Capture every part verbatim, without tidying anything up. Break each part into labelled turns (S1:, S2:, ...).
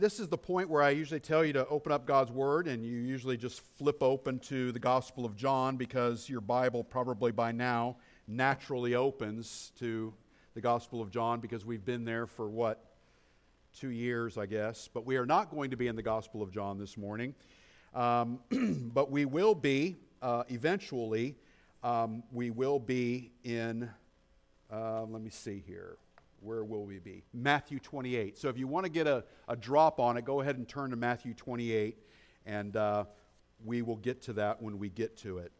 S1: This is the point where I usually tell you to open up God's Word, and you usually just flip open to the Gospel of John because your Bible probably by now naturally opens to the Gospel of John because we've been there for, what, two years, I guess. But we are not going to be in the Gospel of John this morning. Um, but we will be, uh, eventually, um, we will be in, uh, let me see here. Where will we be? Matthew twenty-eight. So if you want to get a, a drop on it, go ahead and turn to Matthew twenty-eight, and uh, we will get to that when we get to it.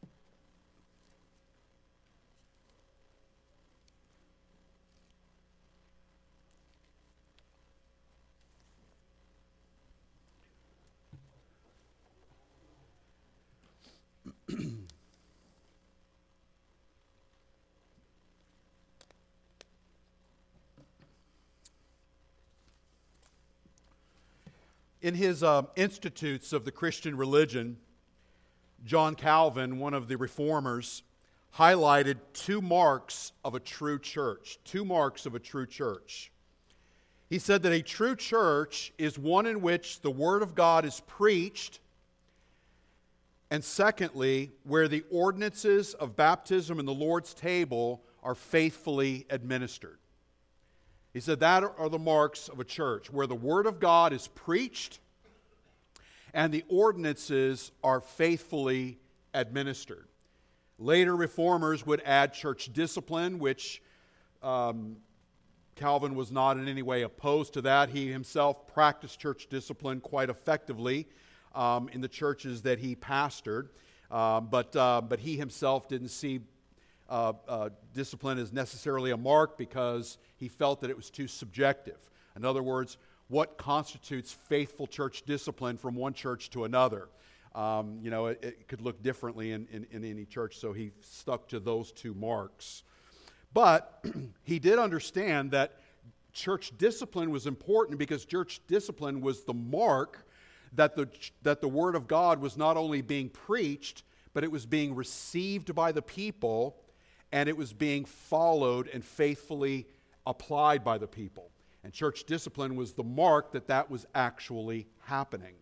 S1: In his uh, Institutes of the Christian Religion, John Calvin, one of the reformers, highlighted two marks of a true church. Two marks of a true church. He said that a true church is one in which the Word of God is preached, and secondly, where the ordinances of baptism and the Lord's table are faithfully administered. He said that are the marks of a church, where the Word of God is preached and the ordinances are faithfully administered. Later reformers would add church discipline, which um, Calvin was not in any way opposed to that. He himself practiced church discipline quite effectively um, in the churches that he pastored, uh, but, uh, but he himself didn't see Uh, uh, discipline is necessarily a mark because he felt that it was too subjective. In other words, what constitutes faithful church discipline from one church to another? Um, you know, it, it could look differently in, in, in any church, so he stuck to those two marks. But he did understand that church discipline was important because church discipline was the mark that the, that the Word of God was not only being preached, but it was being received by the people, and it was being followed and faithfully applied by the people. And church discipline was the mark that that was actually happening.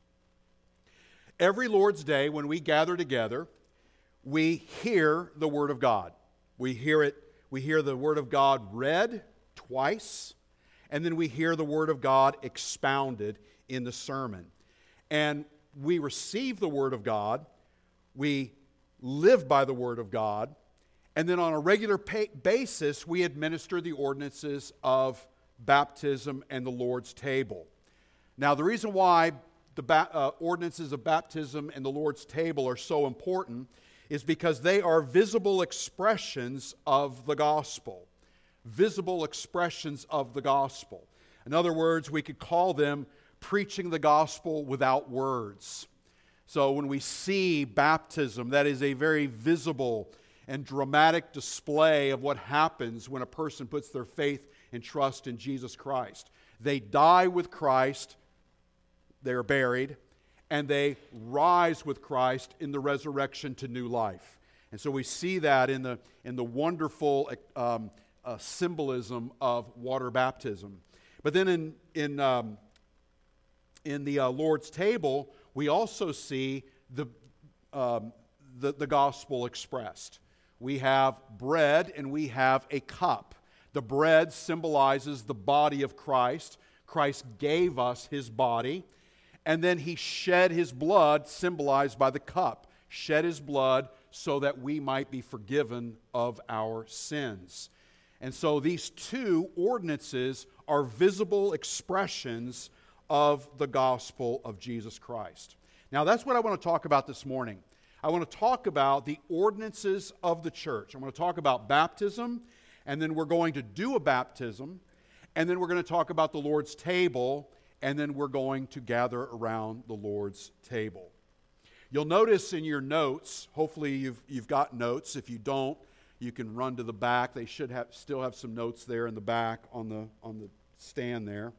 S1: Every Lord's Day, when we gather together, we hear the Word of God. We hear it, we hear the Word of God read twice, and then we hear the Word of God expounded in the sermon. And we receive the Word of God, we live by the Word of God, and then on a regular pay- basis, we administer the ordinances of baptism and the Lord's table. Now, the reason why the ba- uh, ordinances of baptism and the Lord's table are so important is because they are visible expressions of the gospel. Visible expressions of the gospel. In other words, we could call them preaching the gospel without words. So when we see baptism, that is a very visible and dramatic display of what happens when a person puts their faith and trust in Jesus Christ. They die with Christ, they are buried, and they rise with Christ in the resurrection to new life. And so we see that in the, in the wonderful um, uh, symbolism of water baptism. But then in, in, um, in the uh, Lord's table, we also see the, um, the, the gospel expressed. We have bread and we have a cup. The bread symbolizes the body of Christ. Christ gave us His body. And then He shed His blood, symbolized by the cup. Shed His blood so that we might be forgiven of our sins. And so these two ordinances are visible expressions of the gospel of Jesus Christ. Now that's what I want to talk about this morning. I want to talk about the ordinances of the church. I'm going to talk about baptism, and then we're going to do a baptism, and then we're going to talk about the Lord's table, and then we're going to gather around the Lord's table. You'll notice in your notes, hopefully you've, you've got notes. If you don't, you can run to the back. They should have still have some notes there in the back on the, on the stand there.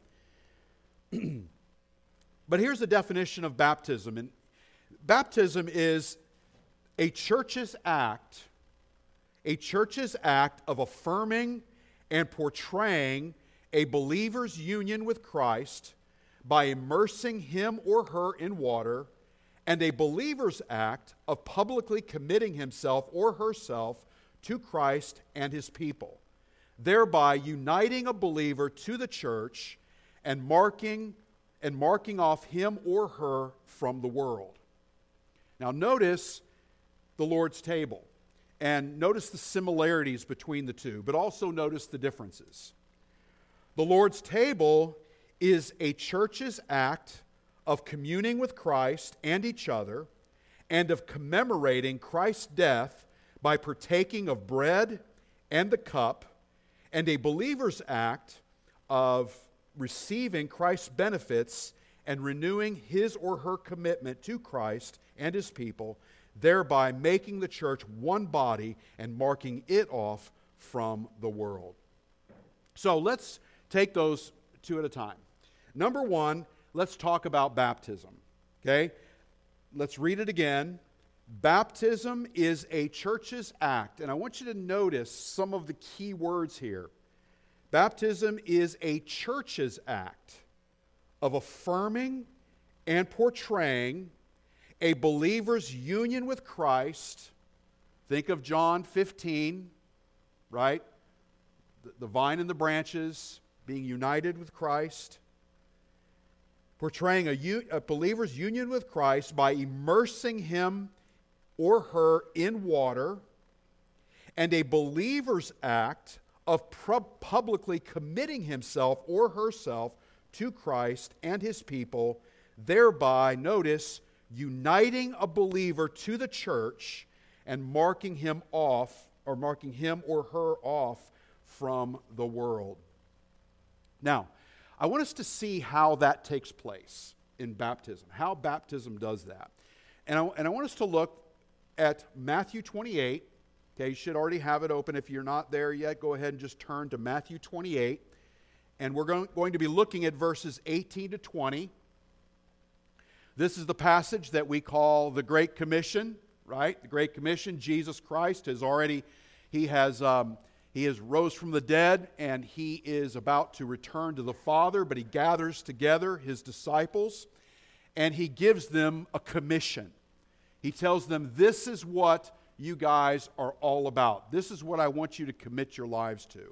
S1: But here's the definition of baptism. And baptism is a church's act, a church's act of affirming and portraying a believer's union with Christ by immersing him or her in water, and a believer's act of publicly committing himself or herself to Christ and his people, thereby uniting a believer to the church and marking and marking off him or her from the world. Now notice the Lord's table, and notice the similarities between the two, but also notice the differences. The Lord's table is a church's act of communing with Christ and each other, and of commemorating Christ's death by partaking of bread and the cup, and a believer's act of receiving Christ's benefits and renewing his or her commitment to Christ and his people, thereby making the church one body and marking it off from the world. So let's take those two at a time. Number one, let's talk about baptism. Okay? Let's read it again. Baptism is a church's act, and I want you to notice some of the key words here. Baptism is a church's act of affirming and portraying a believer's union with Christ. Think of John fifteen, right? The, the vine and the branches being united with Christ. Portraying a, a believer's union with Christ by immersing him or her in water, and a believer's act of pro- publicly committing himself or herself to Christ and his people, thereby, notice, uniting a believer to the church and marking him off, or marking him or her off from the world. Now, I want us to see how that takes place in baptism, how baptism does that. And I, and I want us to look at Matthew twenty-eight. Okay, you should already have it open. If you're not there yet, go ahead and just turn to Matthew twenty-eight. And we're going, going to be looking at verses eighteen to twenty. This is the passage that we call the Great Commission, right? The Great Commission. Jesus Christ has already, he has, um, he has rose from the dead, and he is about to return to the Father, but he gathers together his disciples, and he gives them a commission. He tells them, this is what you guys are all about. This is what I want you to commit your lives to.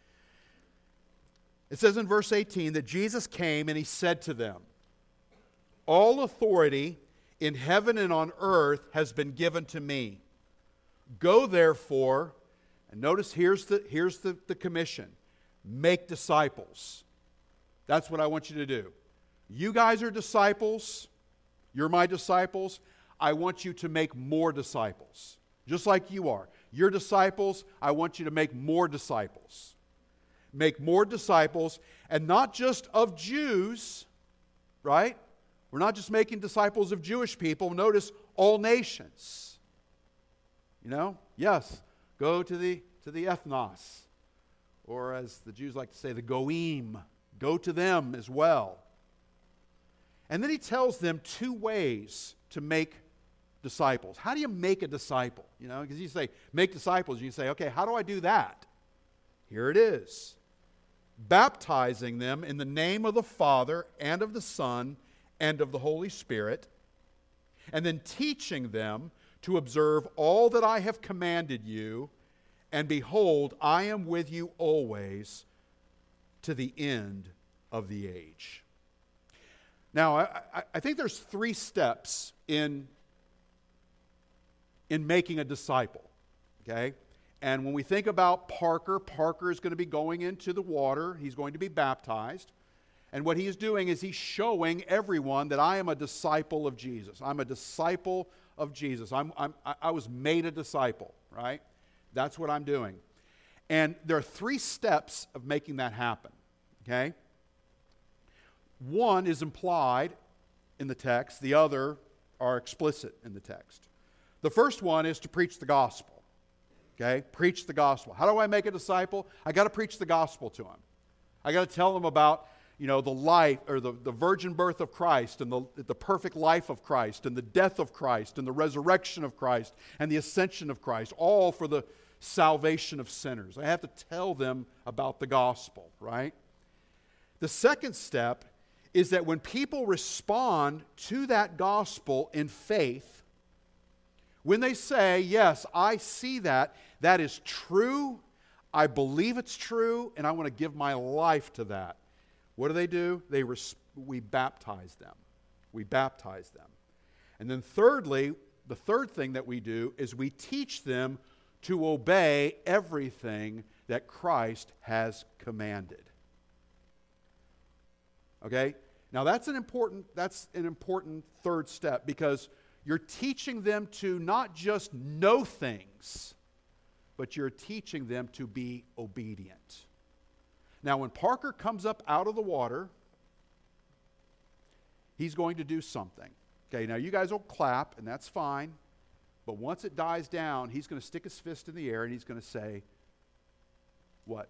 S1: It says in verse eighteen that Jesus came and he said to them, all authority in heaven and on earth has been given to me. Go therefore, and notice here's the, here's the, the commission, make disciples. That's what I want you to do. You guys are disciples. You're my disciples. I want you to make more disciples. Just like you are. You're disciples. I want you to make more disciples. Make more disciples, and not just of Jews, right? We're not just making disciples of Jewish people. Notice all nations. You know? Yes, go to the to the ethnos, or as the Jews like to say, the goyim. Go to them as well. And then he tells them two ways to make disciples. How do you make a disciple? You know, because you say, make disciples, you say, okay, how do I do that? Here it is. Baptizing them in the name of the Father and of the Son and of the Holy Spirit, and then teaching them to observe all that I have commanded you, and behold, I am with you always to the end of the age. Now, I, I, I think there's three steps in in making a disciple, okay? And when we think about Parker, Parker is going to be going into the water. He's going to be baptized. And what he's doing is he's showing everyone that I am a disciple of Jesus. I'm a disciple of Jesus. I'm, I'm, I was made a disciple, right? That's what I'm doing. And there are three steps of making that happen, okay? One is implied in the text. The other are explicit in the text. The first one is to preach the gospel. Okay? Preach the gospel. How do I make a disciple? I got to preach the gospel to them. I got to tell them about, you know, the life or the, the virgin birth of Christ and the, the perfect life of Christ and the death of Christ and the resurrection of Christ and the ascension of Christ, all for the salvation of sinners. I have to tell them about the gospel, right? The second step is that when people respond to that gospel in faith, when they say, yes, I see that, that is true, I believe it's true, and I want to give my life to that. What do they do? They res- we baptize them. We baptize them. And then thirdly, the third thing that we do is we teach them to obey everything that Christ has commanded. Okay? Now that's an important that's an important third step, because you're teaching them to not just know things, but you're teaching them to be obedient. Now when Parker comes up out of the water, he's going to do something. Okay, now you guys will clap, and that's fine. But once it dies down, he's going to stick his fist in the air, and he's going to say, what?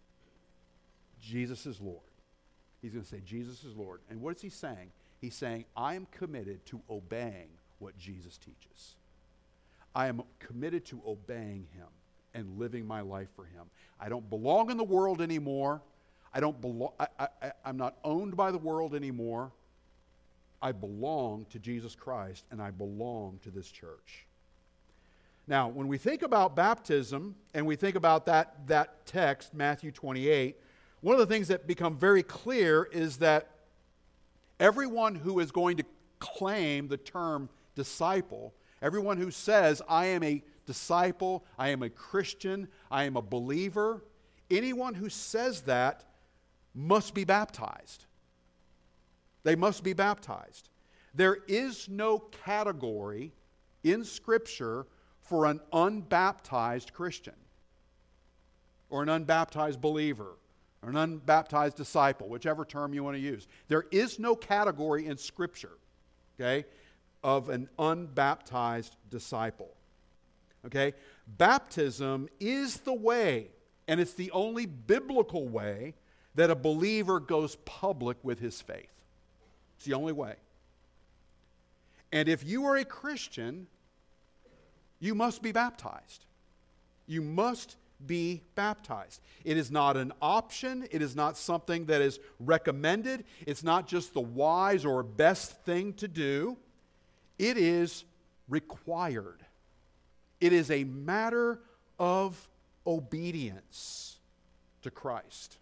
S1: Jesus is Lord. He's going to say, Jesus is Lord. And what is he saying? He's saying, I am committed to obeying what Jesus teaches. I am committed to obeying him and living my life for him. I don't belong in the world anymore. I don't belong, I, I, I'm not owned by the world anymore. I belong to Jesus Christ, and I belong to this church. Now, when we think about baptism, and we think about that, that text, Matthew twenty-eight, one of the things that become very clear is that everyone who is going to claim the term disciple, everyone who says, I am a disciple, I am a Christian, I am a believer, anyone who says that must be baptized. They must be baptized. There is no category in Scripture for an unbaptized Christian or an unbaptized believer or an unbaptized disciple, whichever term you want to use. There is no category in Scripture, okay, of an unbaptized disciple. Okay? Baptism is the way, and it's the only biblical way that a believer goes public with his faith. It's the only way. And if you are a Christian, you must be baptized. You must be baptized. It is not an option. It is not something that is recommended. It's not just the wise or best thing to do. It is required. It is a matter of obedience to Christ.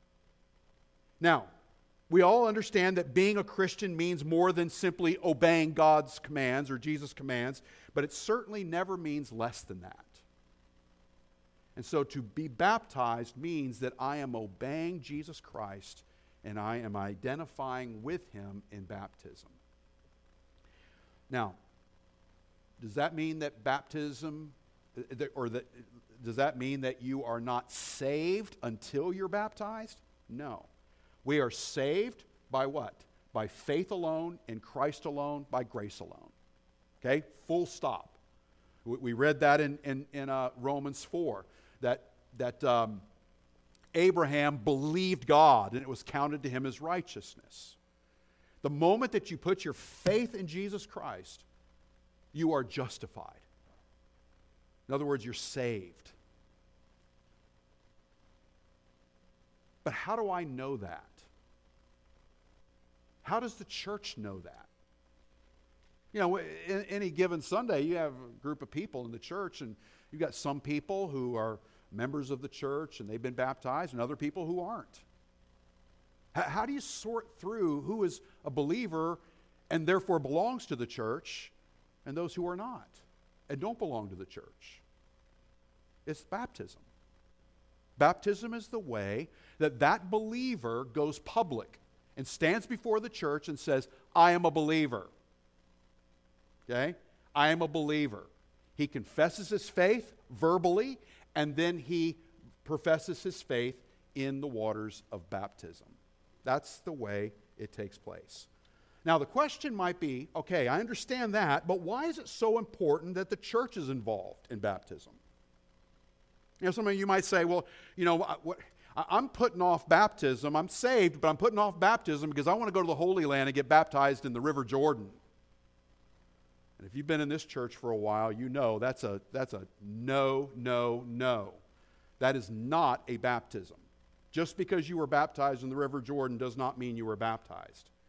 S1: Now, we all understand that being a Christian means more than simply obeying God's commands or Jesus' commands, but it certainly never means less than that. And so to be baptized means that I am obeying Jesus Christ and I am identifying with him in baptism. Now, does that mean that baptism, or that, does that mean that you are not saved until you're baptized? No. We are saved by what? By faith alone, in Christ alone, by grace alone. Okay? Full stop. We read that in, in, in uh, Romans four, that, that um, Abraham believed God and it was counted to him as righteousness. The moment that you put your faith in Jesus Christ, you are justified. In other words, you're saved. But how do I know that? How does the church know that? You know, in any given Sunday, you have a group of people in the church, and you've got some people who are members of the church, and they've been baptized, and other people who aren't. How do you sort through who is a believer and therefore belongs to the church and those who are not and don't belong to the church? It's baptism. Baptism is the way that that believer goes public and stands before the church and says, I am a believer. Okay? I am a believer. He confesses his faith verbally, and then he professes his faith in the waters of baptism. That's the way it takes place. Now, the question might be, okay, I understand that, but why is it so important that the church is involved in baptism? You know, some of you might say, well, you know, what, I'm putting off baptism. I'm saved, but I'm putting off baptism because I want to go to the Holy Land and get baptized in the River Jordan. And if you've been in this church for a while, you know that's a, that's a no, no, no. That is not a baptism. Just because you were baptized in the River Jordan does not mean you were baptized.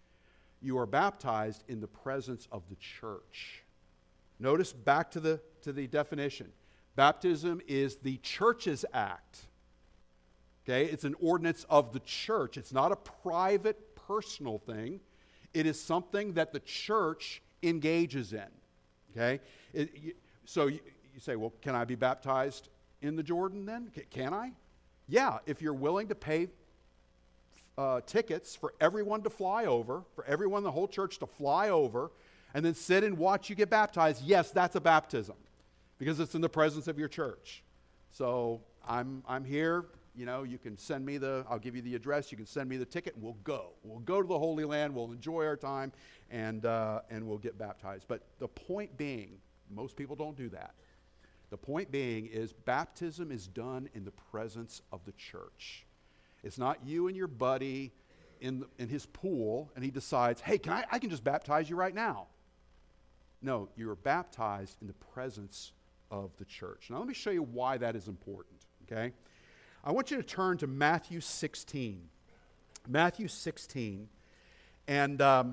S1: you are baptized in the presence of the church. Notice back to the, to the definition. Baptism is the church's act. Okay? It's an ordinance of the church. It's not a private, personal thing. It is something that the church engages in. Okay? It, you, so you, you say, well, can I be baptized in the Jordan then? C- can I? Yeah, if you're willing to pay uh, tickets for everyone to fly over, for everyone in the whole church to fly over, and then sit and watch you get baptized, yes, that's a baptism, because it's in the presence of your church. So I'm I'm here. You know, you can send me the, I'll give you the address, you can send me the ticket, and we'll go. We'll go to the Holy Land, we'll enjoy our time, and uh, and we'll get baptized. But the point being, most people don't do that. The point being is baptism is done in the presence of the church. It's not you and your buddy in, the, in his pool, and he decides, hey, can I, I can just baptize you right now. No, you are baptized in the presence of the church. Now let me show you why that is important, okay? I want you to turn to Matthew sixteen. Matthew sixteen. And um,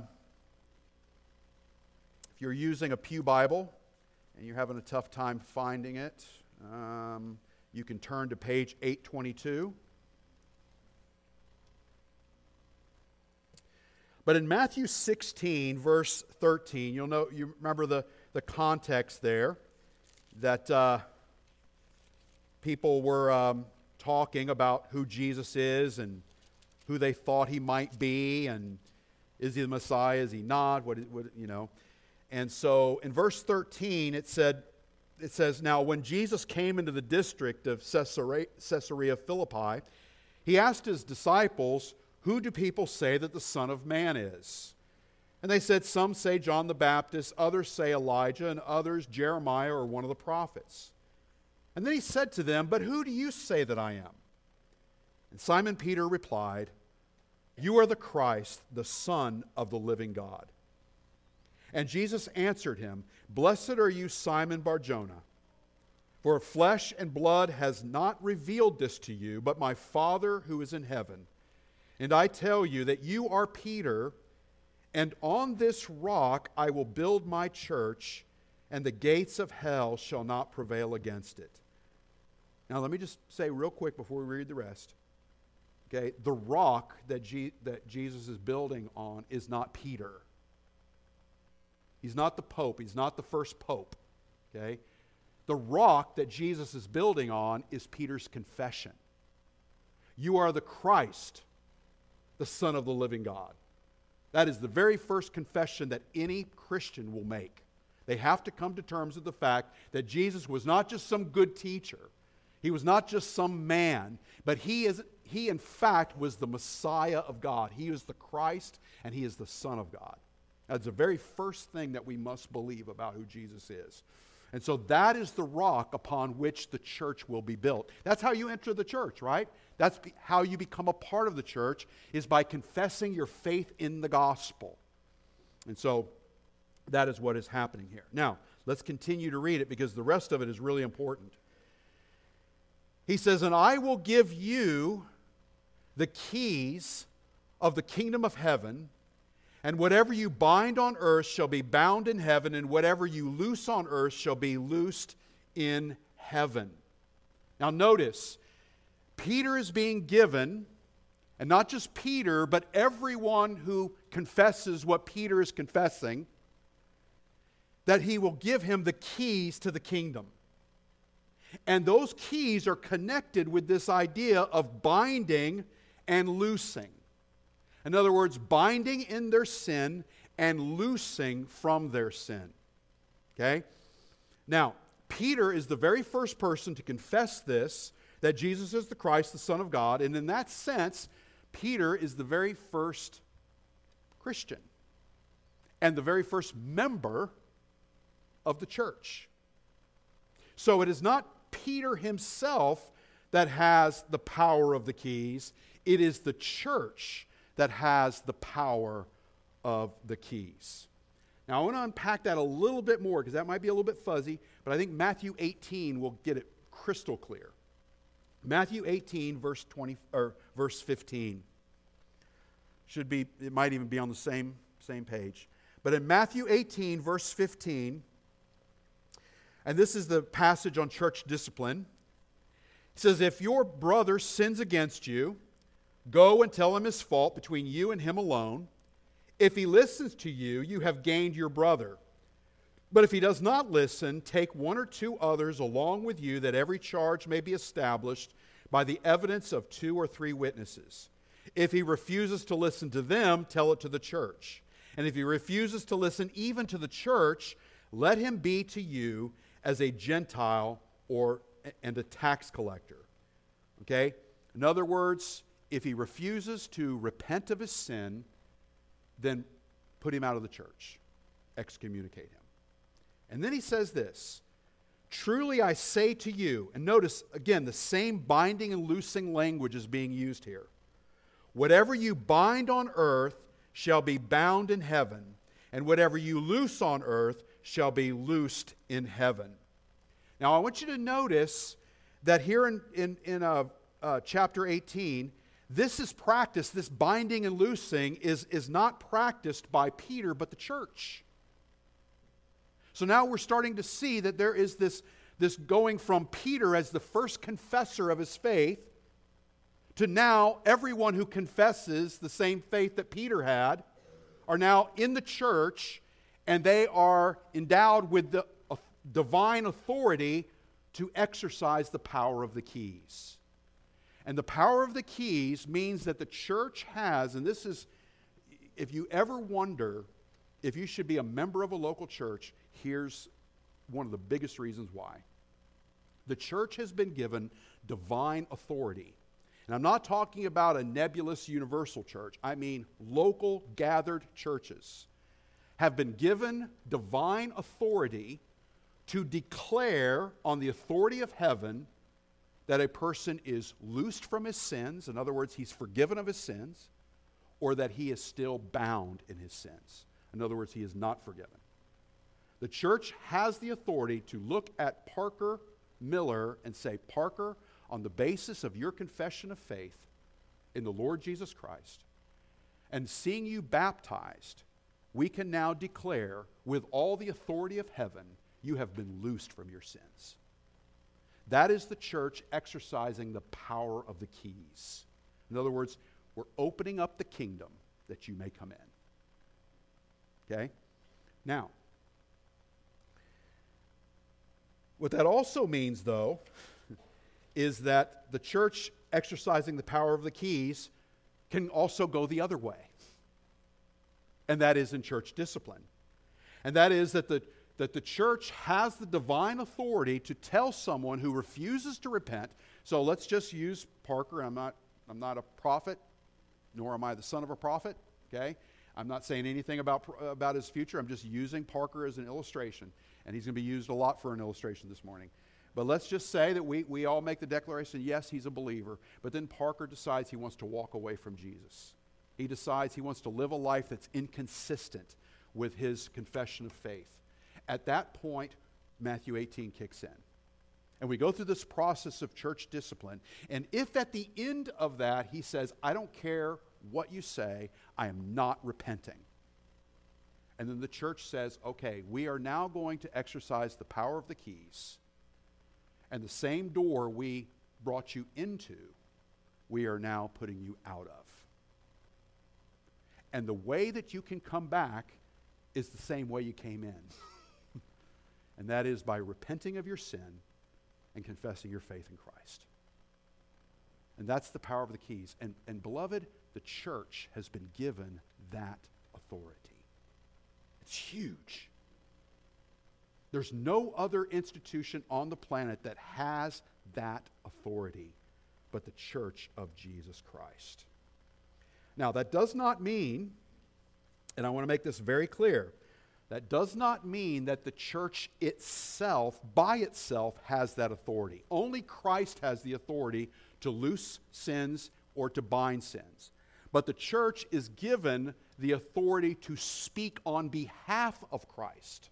S1: if you're using a Pew Bible and you're having a tough time finding it, um, you can turn to page eight twenty-two. But in Matthew sixteen, verse thirteen, you'll know, you remember the, the context there, that uh, people were um, talking about who Jesus is and who they thought he might be, and is he the Messiah, is he not, what, what you know. And so in verse thirteen, it said, it says, now when Jesus came into the district of Caesarea, Caesarea Philippi, he asked his disciples, who do people say that the Son of Man is? And they said, some say John the Baptist, others say Elijah, and others Jeremiah or one of the prophets. And then he said to them, but who do you say that I am? And Simon Peter replied, you are the Christ, the Son of the living God. And Jesus answered him, blessed are you, Simon Bar-Jonah, for flesh and blood has not revealed this to you, but my Father who is in heaven. And I tell you that you are Peter, and on this rock I will build my church, and the gates of hell shall not prevail against it. Now let me just say real quick before we read the rest. Okay, the rock that, G- that Jesus is building on is not Peter. He's not the Pope. He's not the first Pope. Okay? The rock that Jesus is building on is Peter's confession. You are the Christ, the Son of the living God. That is the very first confession that any Christian will make. They have to come to terms with the fact that Jesus was not just some good teacher. He was not just some man, but he is he in fact was the Messiah of God. He is the Christ, and he is the Son of God. That's the very first thing that we must believe about who Jesus is. And so that is the rock upon which the church will be built. That's how you enter the church, right? That's how you become a part of the church, is by confessing your faith in the gospel. And so that is what is happening here. Now, let's continue to read it, because the rest of it is really important. He says, and I will give you the keys of the kingdom of heaven, and whatever you bind on earth shall be bound in heaven, and whatever you loose on earth shall be loosed in heaven. Now notice, Peter is being given, and not just Peter, but everyone who confesses what Peter is confessing, that he will give him the keys to the kingdom. And those keys are connected with this idea of binding and loosing. In other words, binding in their sin and loosing from their sin. Okay? Now, Peter is the very first person to confess this, that Jesus is the Christ, the Son of God. And in that sense, Peter is the very first Christian and the very first member of the church. So it is not Peter himself that has the power of the keys. It is the church that has the power of the keys. Now, I want to unpack that a little bit more, because that might be a little bit fuzzy, but I think Matthew eighteen will get it crystal clear. Matthew eighteen, verse twenty or verse fifteen. Should be, it might even be on the same same page. But in Matthew eighteen, verse fifteen, and this is the passage on church discipline, it says, if your brother sins against you, go and tell him his fault between you and him alone. If he listens to you, you have gained your brother. But if he does not listen, take one or two others along with you, that every charge may be established by the evidence of two or three witnesses. If he refuses to listen to them, tell it to the church. And if he refuses to listen even to the church, let him be to you as a Gentile or and a tax collector. Okay? In other words, if he refuses to repent of his sin, then put him out of the church. Excommunicate him. And then he says this, truly I say to you, and notice again the same binding and loosing language is being used here. Whatever you bind on earth shall be bound in heaven, and whatever you loose on earth shall be loosed in heaven. Now I want you to notice that here in, in, in uh, uh, chapter eighteen, this is practiced, this binding and loosing is, is not practiced by Peter, but the church. So now we're starting to see that there is this, this going from Peter as the first confessor of his faith to now everyone who confesses the same faith that Peter had are now in the church, and they are endowed with the uh, divine authority to exercise the power of the keys. And the power of the keys means that the church has, and this is, if you ever wonder if you should be a member of a local church, here's one of the biggest reasons why. The church has been given divine authority. And I'm not talking about a nebulous universal church. I mean local gathered churches have been given divine authority to declare on the authority of heaven that a person is loosed from his sins, in other words, he's forgiven of his sins, or that he is still bound in his sins. In other words, he is not forgiven. The church has the authority to look at Parker Miller and say, Parker, on the basis of your confession of faith in the Lord Jesus Christ, and seeing you baptized, we can now declare with all the authority of heaven, you have been loosed from your sins. That is the church exercising the power of the keys. In other words, we're opening up the kingdom that you may come in. Okay? Now, what that also means, though, is that the church exercising the power of the keys can also go the other way. And that is in church discipline. And that is that the that the church has the divine authority to tell someone who refuses to repent. So let's just use Parker. I'm not, I'm not a prophet, nor am I the son of a prophet, okay? I'm not saying anything about, about his future. I'm just using Parker as an illustration. And he's going to be used a lot for an illustration this morning. But let's just say that we, we all make the declaration, yes, he's a believer. But then Parker decides he wants to walk away from Jesus. He decides he wants to live a life that's inconsistent with his confession of faith. At that point, Matthew eighteen kicks in. And we go through this process of church discipline. And if at the end of that he says, I don't care what you say, I am not repenting. And then the church says, okay, we are now going to exercise the power of the keys. And the same door we brought you into, we are now putting you out of. And the way that you can come back is the same way you came in. And that is by repenting of your sin and confessing your faith in Christ. And that's the power of the keys. And, and beloved, the church has been given that authority. It's huge. There's no other institution on the planet that has that authority but the church of Jesus Christ. Now, that does not mean, and I want to make this very clear, that does not mean that the church itself, by itself, has that authority. Only Christ has the authority to loose sins or to bind sins. But the church is given the authority to speak on behalf of Christ.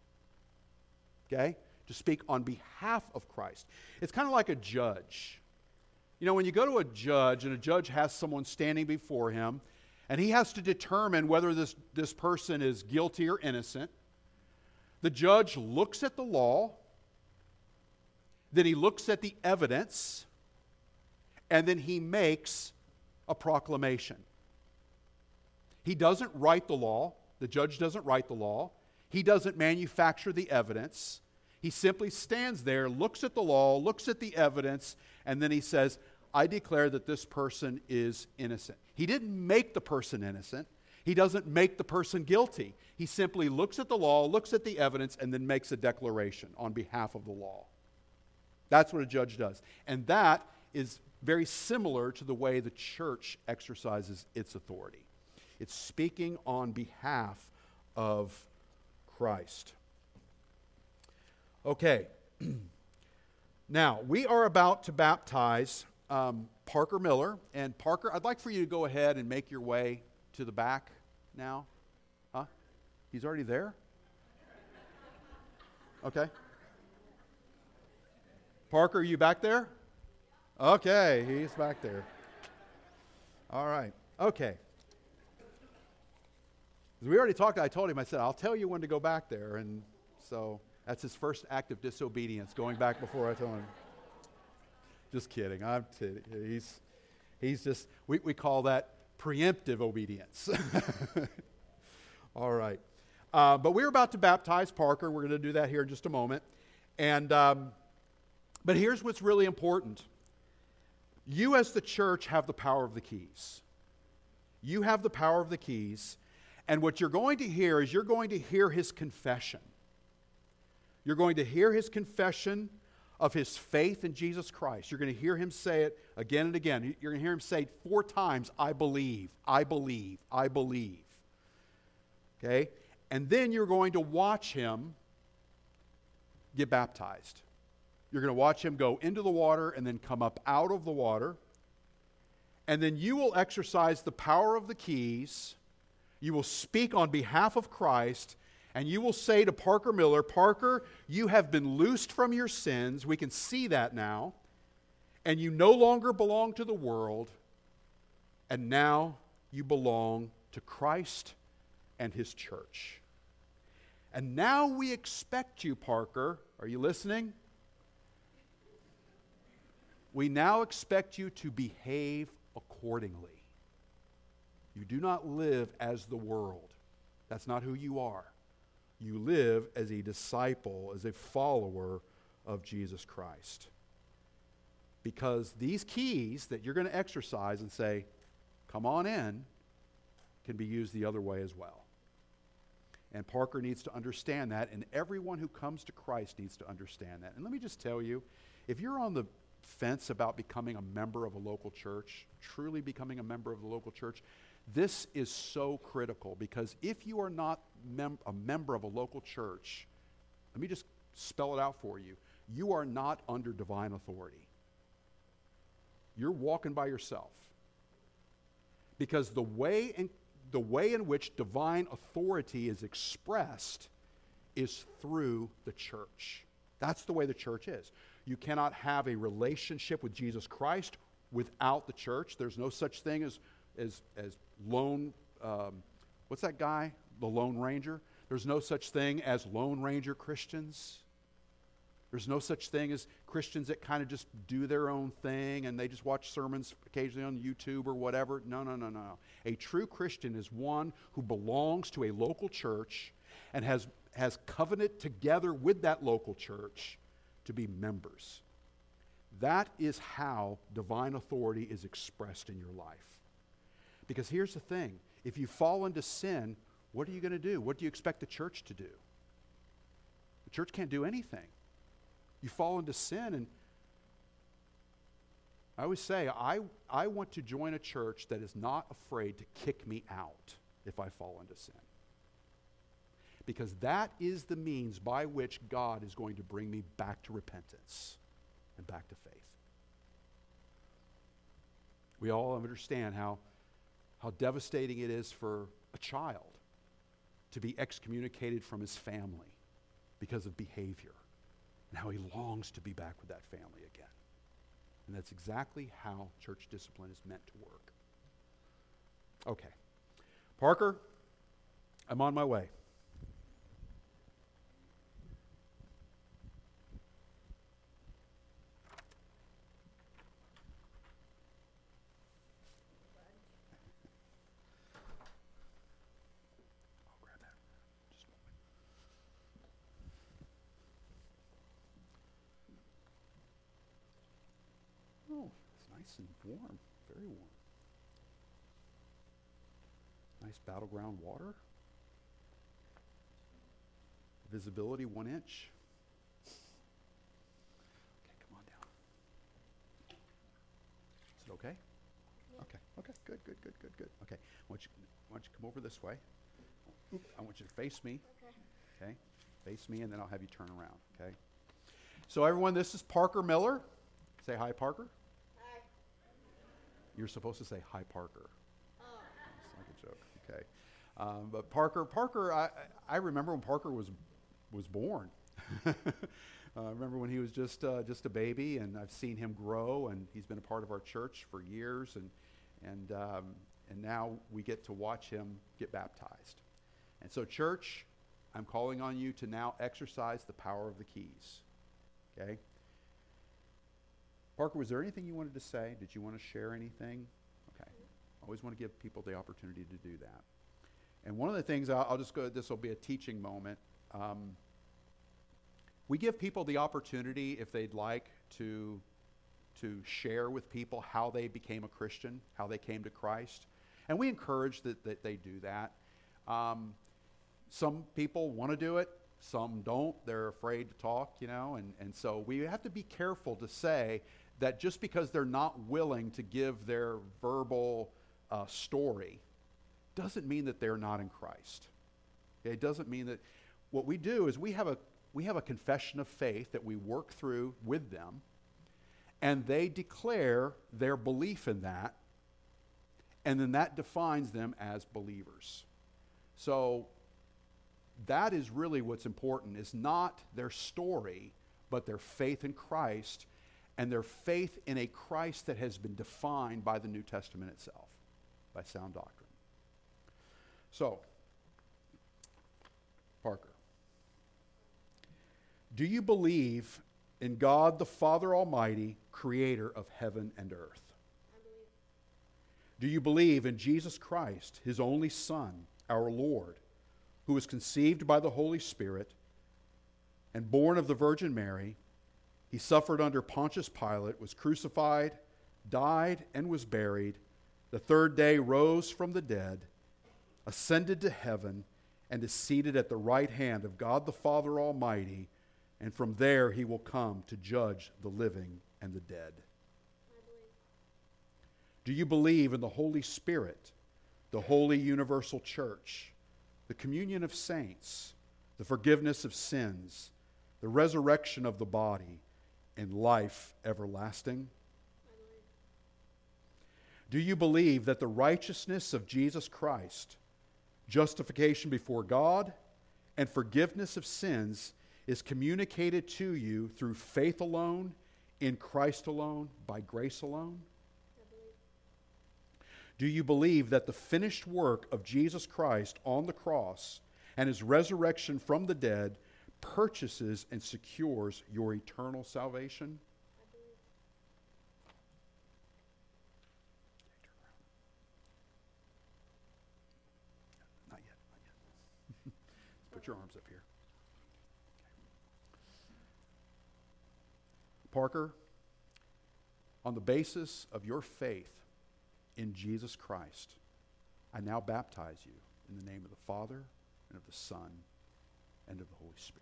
S1: Okay? To speak on behalf of Christ. It's kind of like a judge. You know, when you go to a judge and a judge has someone standing before him, And he has to determine whether this, this person is guilty or innocent. The judge looks at the law, then he looks at the evidence, and then he makes a proclamation. He doesn't write the law. The judge doesn't write the law. He doesn't manufacture the evidence. He simply stands there, looks at the law, looks at the evidence, and then he says, I declare that this person is innocent. He didn't make the person innocent. He doesn't make the person guilty. He simply looks at the law, looks at the evidence, and then makes a declaration on behalf of the law. That's what a judge does. And that is very similar to the way the church exercises its authority. It's speaking on behalf of Christ. Okay. Now, we are about to baptize um, Parker Miller. And Parker, I'd like for you to go ahead and make your way to the back now. Huh? He's already there? Okay. Parker, are you back there? Okay, he's back there. All right. Okay. We already talked, I told him, I said, I'll tell you when to go back there. And so that's his first act of disobedience, going back before I told him. Just kidding. I'm kidding. He's, he's just, we, we call that preemptive obedience. All right. Uh, but we're about to baptize Parker. We're going to do that here in just a moment. And, um, but here's what's really important. You as the church have the power of the keys. You have the power of the keys. And what you're going to hear is you're going to hear his confession. You're going to hear his confession of his faith in Jesus Christ. You're going to hear him say it again and again. You're going to hear him say four times, I believe, I believe, I believe. Okay? And then you're going to watch him get baptized. You're going to watch him go into the water and then come up out of the water. And then you will exercise the power of the keys. You will speak on behalf of Christ. And you will say to Parker Miller, Parker, you have been loosed from your sins. We can see that now. And you no longer belong to the world. And now you belong to Christ and his church. And now we expect you, Parker. Are you listening? We now expect you to behave accordingly. You do not live as the world. That's not who you are. You live as a disciple, as a follower of Jesus Christ. Because these keys that you're going to exercise and say, come on in, can be used the other way as well. And Parker needs to understand that, and everyone who comes to Christ needs to understand that. And let me just tell you, if you're on the fence about becoming a member of a local church, truly becoming a member of the local church, this is so critical, because if you are not mem- a member of a local church, let me just spell it out for you. You are not under divine authority. You're walking by yourself. Because the way in, the way in which divine authority is expressed is through the church. That's the way the church is. You cannot have a relationship with Jesus Christ without the church. There's no such thing as as as lone, um, what's that guy? The Lone Ranger? There's no such thing as Lone Ranger Christians. There's no such thing as Christians that kind of just do their own thing and they just watch sermons occasionally on YouTube or whatever. No, no, no, no. A true Christian is one who belongs to a local church and has, has covenanted together with that local church to be members. That is how divine authority is expressed in your life. Because here's the thing. If you fall into sin, what are you going to do? What do you expect the church to do? The church can't do anything. You fall into sin, and I always say, I, I want to join a church that is not afraid to kick me out if I fall into sin. Because that is the means by which God is going to bring me back to repentance and back to faith. We all understand how how devastating it is for a child to be excommunicated from his family because of behavior, and how he longs to be back with that family again. And that's exactly how church discipline is meant to work. Okay, Parker, I'm on my way. I'll grab that. Just a moment. Oh, it's nice and warm, very warm. Nice battleground water. Visibility one inch. Okay, come on down. Is it okay? Yeah. Okay, okay, good, good, good, good, good. Okay, I want you, I want you to come over this way. Oop, I want you to face me. Okay. Okay, face me, and then I'll have you turn around, okay? So everyone, this is Parker Miller. Say hi, Parker.
S2: Hi.
S1: You're supposed to say hi, Parker. Oh. It's like a joke, okay. Um, but Parker, Parker, I, I remember when Parker was was born. uh, I remember when he was just uh, just a baby, and I've seen him grow, and he's been a part of our church for years, and and um, and now we get to watch him get baptized. And so, church, I'm calling on you to now exercise the power of the keys. Okay. Parker, was there anything you wanted to say? Did you want to share anything? Okay. I always want to give people the opportunity to do that. And one of the things, I'll, I'll just go, this will be a teaching moment. Um, we give people the opportunity, if they'd like, to, to share with people how they became a Christian, how they came to Christ. And we encourage that, that they do that. Um, some people want to do it, some don't. They're afraid to talk, you know, and, and so we have to be careful to say that just because they're not willing to give their verbal uh, story doesn't mean that they're not in Christ. Okay? It doesn't mean that. What we do is we have a we have a confession of faith that we work through with them, and they declare their belief in that, and then that defines them as believers. So that is really what's important, is not their story, but their faith in Christ, and their faith in a Christ that has been defined by the New Testament itself, by sound doctrine. So, Parker, do you believe in God the Father Almighty, creator of heaven and earth?
S2: I believe.
S1: Do you believe in Jesus Christ, his only Son, our Lord, who was conceived by the Holy Spirit and born of the Virgin Mary? He suffered under Pontius Pilate, was crucified, died, and was buried. The third day rose from the dead, ascended to heaven, and is seated at the right hand of God the Father Almighty, and from there he will come to judge the living and the dead.
S2: I believe.
S1: Do you believe in the Holy Spirit, the holy universal church, the communion of saints, the forgiveness of sins, the resurrection of the body, and life everlasting?
S2: I believe.
S1: Do you believe that the righteousness of Jesus Christ, justification before God, and forgiveness of sins is communicated to you through faith alone, in Christ alone, by grace alone?
S2: I believe.
S1: Do you believe that the finished work of Jesus Christ on the cross and his resurrection from the dead purchases and secures your eternal salvation?
S2: I believe.
S1: Not yet, not yet. Put your arms up here. Parker, on the basis of your faith in Jesus Christ, I now baptize you in the name of the Father, and of the Son, and of the Holy Spirit.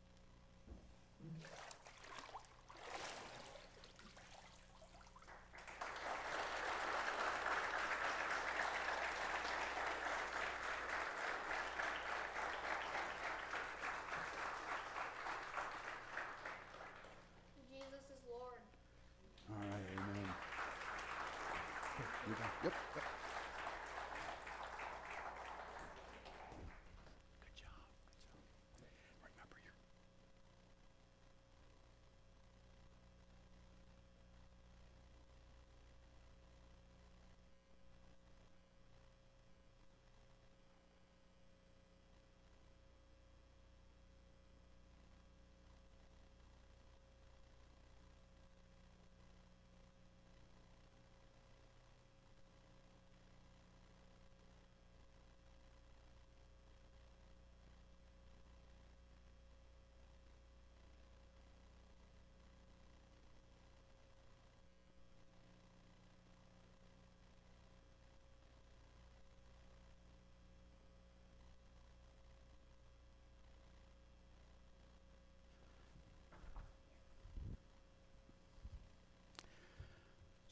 S2: Jesus is Lord.
S1: All right, amen. Here, you go. Yep, yep. Good job, good job. Remember your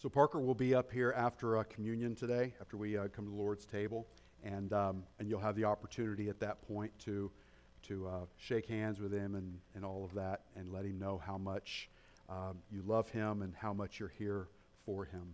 S1: So Parker will be up here after uh, communion today, after we uh, come to the Lord's table, and um, and you'll have the opportunity at that point to to uh, shake hands with him and, and all of that, and let him know how much um, you love him and how much you're here for him.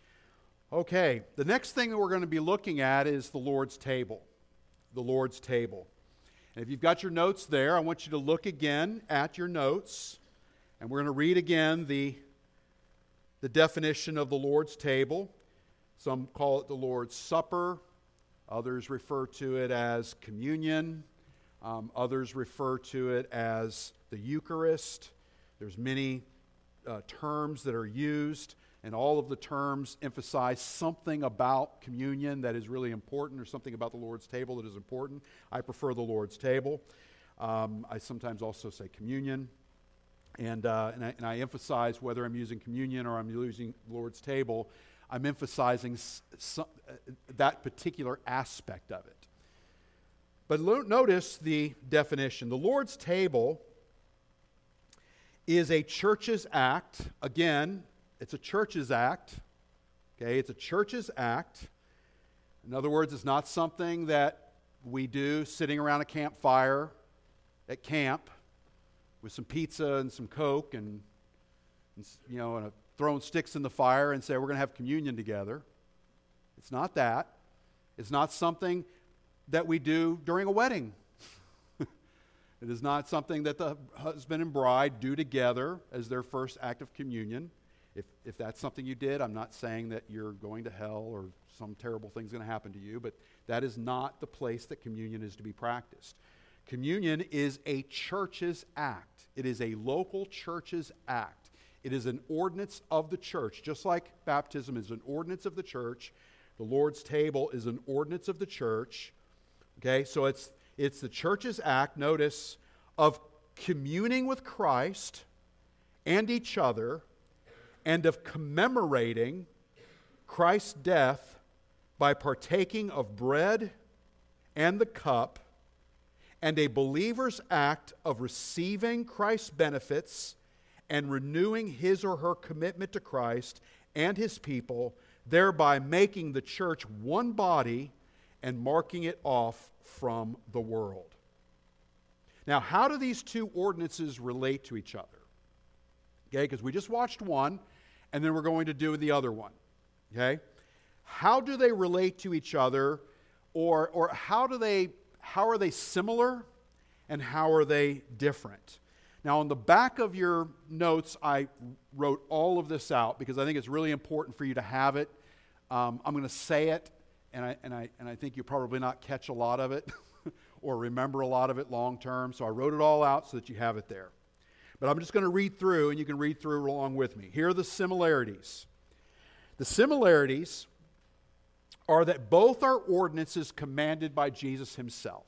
S1: Okay, the next thing that we're going to be looking at is the Lord's table. The Lord's table. And if you've got your notes there, I want you to look again at your notes, and we're going to read again the the definition of the Lord's table. Some call it the Lord's Supper. Others refer to it as communion. Um, others refer to it as the Eucharist. There's many uh, terms that are used, and all of the terms emphasize something about communion that is really important, or something about the Lord's table that is important. I prefer the Lord's table. Um, I sometimes also say communion. And, uh, and, I, and I emphasize whether I'm using communion or I'm using Lord's table, I'm emphasizing s- some, uh, that particular aspect of it. But lo- notice the definition. The Lord's table is a church's act. Again, it's a church's act. Okay, it's a church's act. In other words, it's not something that we do sitting around a campfire at camp with some pizza and some Coke and, and you know, and a, throwing sticks in the fire and say we're going to have communion together. It's not that. It's not something that we do during a wedding. It is not something that the husband and bride do together as their first act of communion. If, if that's something you did, I'm not saying that you're going to hell or some terrible thing's going to happen to you, but that is not the place that communion is to be practiced. Communion is a church's act. It is a local church's act. It is an ordinance of the church. Just like baptism is an ordinance of the church, the Lord's table is an ordinance of the church. Okay, so it's, it's the church's act, notice, of communing with Christ and each other, and of commemorating Christ's death by partaking of bread and the cup, and a believer's act of receiving Christ's benefits and renewing his or her commitment to Christ and his people, thereby making the church one body and marking it off from the world. Now, how do these two ordinances relate to each other? Okay, because we just watched one, and then we're going to do the other one. Okay? How do they relate to each other, or, or how do they How are they similar, and how are they different? Now, on the back of your notes, I wrote all of this out because I think it's really important for you to have it. Um, I'm going to say it, and I, and, I, and I think you'll probably not catch a lot of it or remember a lot of it long term, so I wrote it all out so that you have it there. But I'm just going to read through, and you can read through along with me. Here are the similarities. The similarities are that both are ordinances commanded by Jesus himself.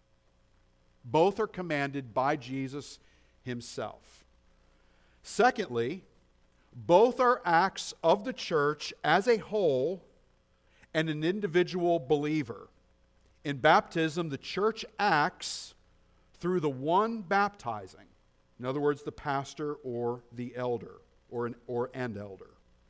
S1: Both are commanded by Jesus himself. Secondly, both are acts of the church as a whole and an individual believer. In baptism, the church acts through the one baptizing. In other words, the pastor or the elder, or an, or an elder.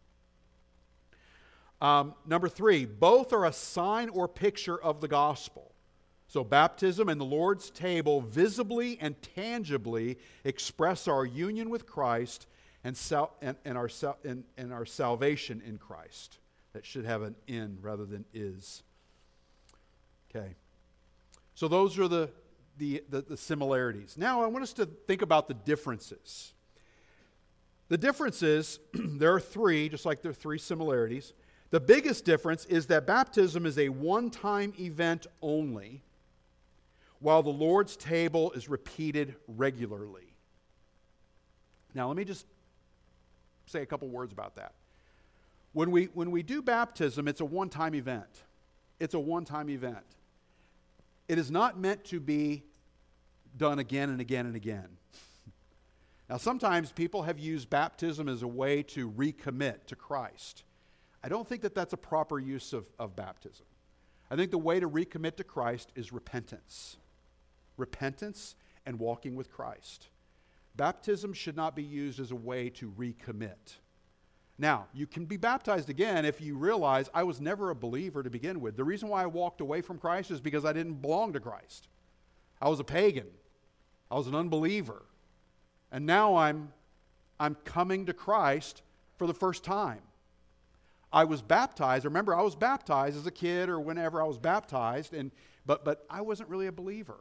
S1: Um, number three, both are a sign or picture of the gospel. So baptism and the Lord's table visibly and tangibly express our union with Christ and, sal- and, and, our, sal- and, and our salvation in Christ. That should have an in rather than is. Okay. So those are the, the, the, the similarities. Now I want us to think about the differences. The differences, there are three, just like there are three similarities. The biggest difference is that baptism is a one-time event only, while the Lord's table is repeated regularly. Now, let me just say a couple words about that. When we, when we do baptism, it's a one-time event. It's a one-time event. It is not meant to be done again and again and again. Now, sometimes people have used baptism as a way to recommit to Christ. I don't think that that's a proper use of, of baptism. I think the way to recommit to Christ is repentance. Repentance and walking with Christ. Baptism should not be used as a way to recommit. Now, you can be baptized again if you realize I was never a believer to begin with. The reason why I walked away from Christ is because I didn't belong to Christ. I was a pagan. I was an unbeliever. And now I'm, I'm coming to Christ for the first time. I was baptized. Remember, I was baptized as a kid or whenever I was baptized, and but but I wasn't really a believer.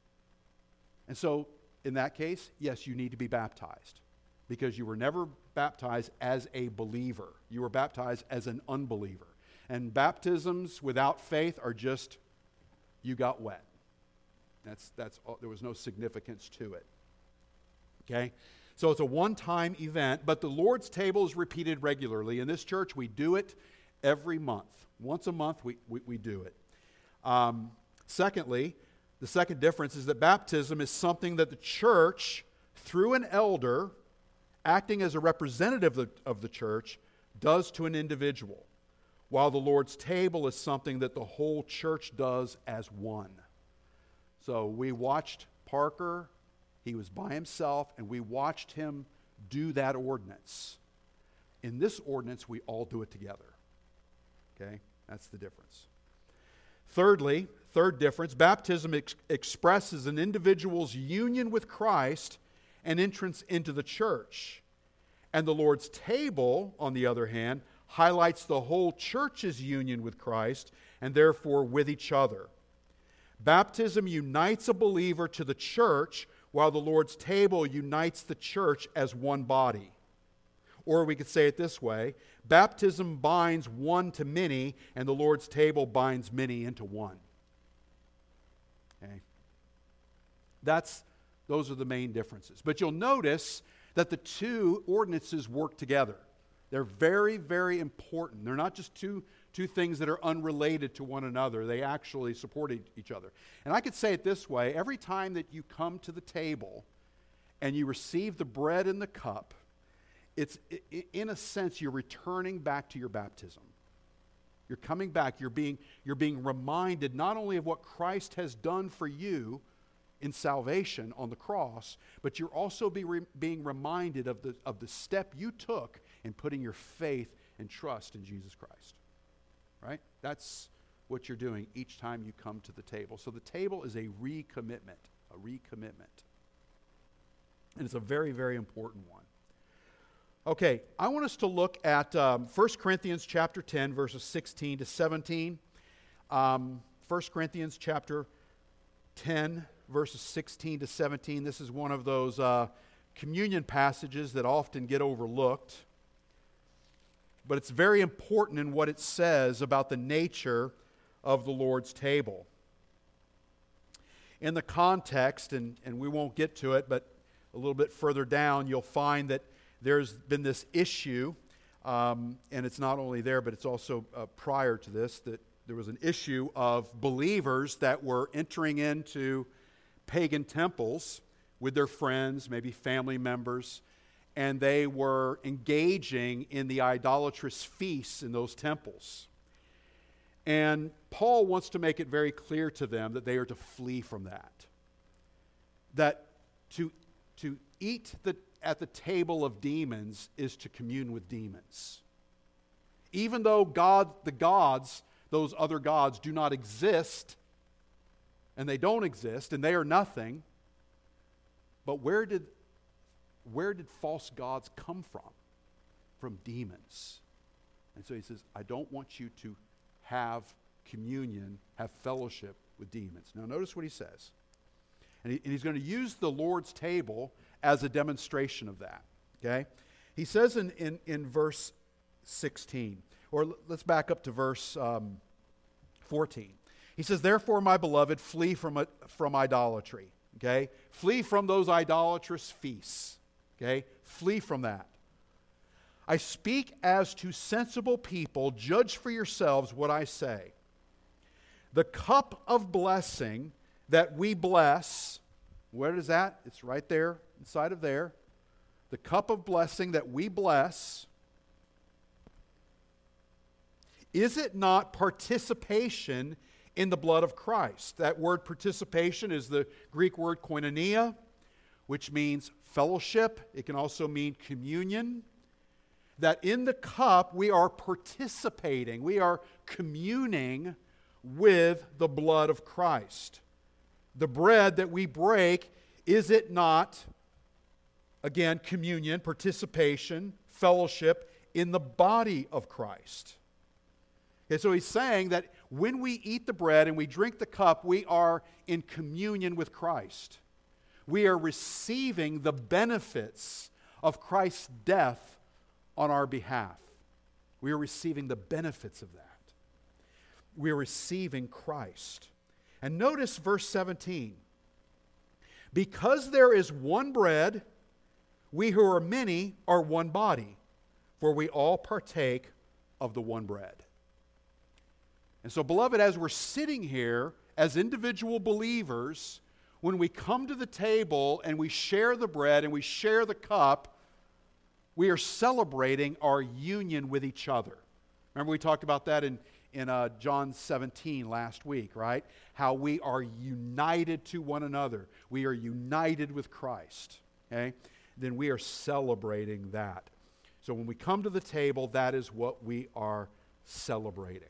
S1: And so, in that case, yes, you need to be baptized because you were never baptized as a believer. You were baptized as an unbeliever. And baptisms without faith are just, you got wet. That's that's all, there was no significance to it. Okay? So it's a one-time event, but the Lord's table is repeated regularly. In this church, we do it every month. Once a month, we, we, we do it. Um, secondly, the second difference is that baptism is something that the church, through an elder, acting as a representative of the, of the church, does to an individual, while the Lord's table is something that the whole church does as one. So we watched Parker. He was by himself, and we watched him do that ordinance. In this ordinance, we all do it together. Okay? That's the difference. Thirdly, third difference, baptism ex- expresses an individual's union with Christ and entrance into the church. And the Lord's table, on the other hand, highlights the whole church's union with Christ and therefore with each other. Baptism unites a believer to the church, while the Lord's table unites the church as one body. Or we could say it this way, baptism binds one to many, and the Lord's table binds many into one. Okay? That's, those are the main differences. But you'll notice that the two ordinances work together. They're very, very important. They're not just two, two things that are unrelated to one another. They actually support e- each other. And I could say it this way. Every time that you come to the table and you receive the bread and the cup, it's, i- in a sense, you're returning back to your baptism. You're coming back. You're being, you're being reminded not only of what Christ has done for you in salvation on the cross, but you're also be re- being reminded of the, of the step you took in putting your faith and trust in Jesus Christ. Right? That's what you're doing each time you come to the table. So the table is a recommitment, a recommitment. And it's a very, very important one. Okay, I want us to look at um, First Corinthians chapter ten, verses sixteen to seventeen. Um, First Corinthians chapter ten, verses sixteen to seventeen. This is one of those uh, communion passages that often get overlooked. But it's very important in what it says about the nature of the Lord's table. In the context, and, and we won't get to it, but a little bit further down, you'll find that there's been this issue, um, and it's not only there, but it's also uh, prior to this, that there was an issue of believers that were entering into pagan temples with their friends, maybe family members, and they were engaging in the idolatrous feasts in those temples. And Paul wants to make it very clear to them that they are to flee from that. That to, to eat the, at the table of demons is to commune with demons. Even though God, the gods, those other gods do not exist, and they don't exist, and they are nothing, but where did Where did false gods come from? From demons. And so he says, I don't want you to have communion, have fellowship with demons. Now notice what he says. And, he, and he's going to use the Lord's table as a demonstration of that. Okay? He says in, in, in verse sixteen, or l- let's back up to verse um, fourteen. He says, therefore, my beloved, flee from, a, from idolatry. Okay? Flee from those idolatrous feasts. Okay? Flee from that. I speak as to sensible people. Judge for yourselves what I say. The cup of blessing that we bless, where is that? It's right there, inside of there. The cup of blessing that we bless, is it not participation in the blood of Christ? That word participation is the Greek word koinonia, which means fellowship. It can also mean communion. that in the cup we are participating, we are communing with the blood of Christ. The bread that we break, is it not, again, communion, participation, fellowship in the body of Christ? Okay, so he's saying that when we eat the bread and we drink the cup, we are in communion with Christ. We are receiving the benefits of Christ's death on our behalf. We are receiving the benefits of that. We are receiving Christ. And notice verse seventeen. Because there is one bread, we who are many are one body, for we all partake of the one bread. And so, beloved, as we're sitting here as individual believers, when we come to the table and we share the bread and we share the cup, we are celebrating our union with each other. Remember we talked about that in, in uh, John seventeen last week, right? How we are united to one another. We are united with Christ, okay? Then we are celebrating that. So when we come to the table, that is what we are celebrating.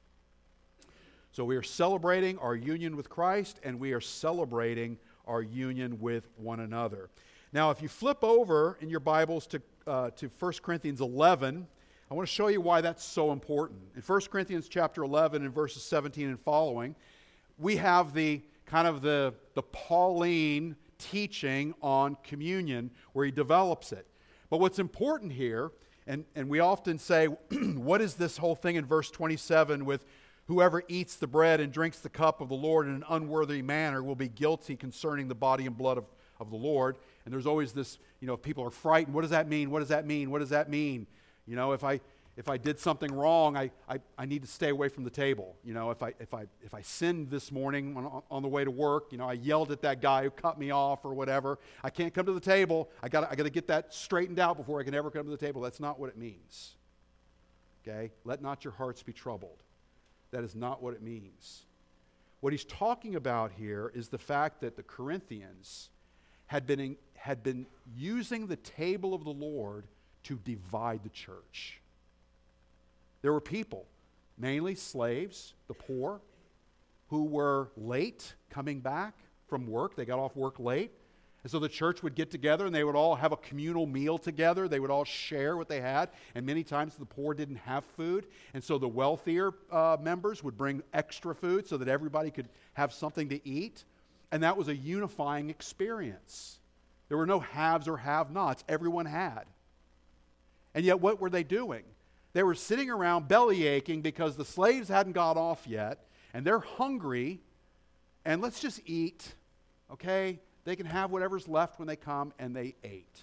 S1: So we are celebrating our union with Christ, and we are celebrating our union with one another. Now, if you flip over in your Bibles to, uh, to First Corinthians eleven, I want to show you why that's so important. In First Corinthians chapter eleven, in verses seventeen and following, we have the kind of the, the Pauline teaching on communion where he develops it. But what's important here, and, and we often say, what is this whole thing in verse twenty-seven with whoever eats the bread and drinks the cup of the Lord in an unworthy manner will be guilty concerning the body and blood of, of the Lord. And there's always this, you know, if people are frightened, what does that mean? What does that mean? What does that mean? You know, if I if I did something wrong, I, I, I need to stay away from the table. You know, if I if I if I sinned this morning on, on the way to work, you know, I yelled at that guy who cut me off or whatever, I can't come to the table. I got I got to get that straightened out before I can ever come to the table. That's not what it means. Okay? Let not your hearts be troubled. That is not what it means. What he's talking about here is the fact that the Corinthians had been, in, had been using the table of the Lord to divide the church. There were people, mainly slaves, the poor, who were late coming back from work. They got off work late. And so the church would get together and they would all have a communal meal together. They would all share what they had. And many times the poor didn't have food. And so the wealthier uh, members would bring extra food so that everybody could have something to eat. And that was a unifying experience. There were no haves or have-nots. Everyone had. And yet what were they doing? They were sitting around belly aching because the slaves hadn't got off yet. And they're hungry. And let's just eat, okay? They can have whatever's left when they come, and they ate.